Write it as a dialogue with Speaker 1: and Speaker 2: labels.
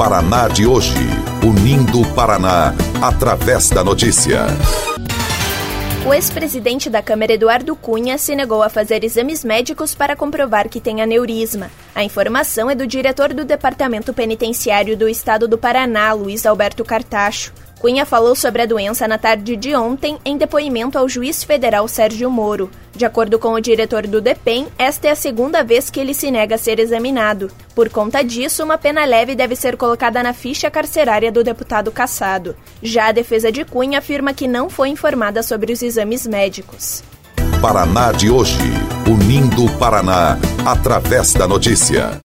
Speaker 1: Paraná de hoje, unindo o Paraná através da notícia.
Speaker 2: O ex-presidente da Câmara, Eduardo Cunha, se negou a fazer exames médicos para comprovar que tem aneurisma. A informação é do diretor do Departamento Penitenciário do Estado do Paraná, Luiz Alberto Cartacho. Cunha falou sobre a doença na tarde de ontem em depoimento ao juiz federal Sérgio Moro. De acordo com o diretor do DEPEN, esta é a segunda vez que ele se nega a ser examinado. Por conta disso, uma pena leve deve ser colocada na ficha carcerária do deputado cassado. Já a defesa de Cunha afirma que não foi informada sobre os exames médicos.
Speaker 1: Paraná de hoje, unindo o Paraná através da notícia.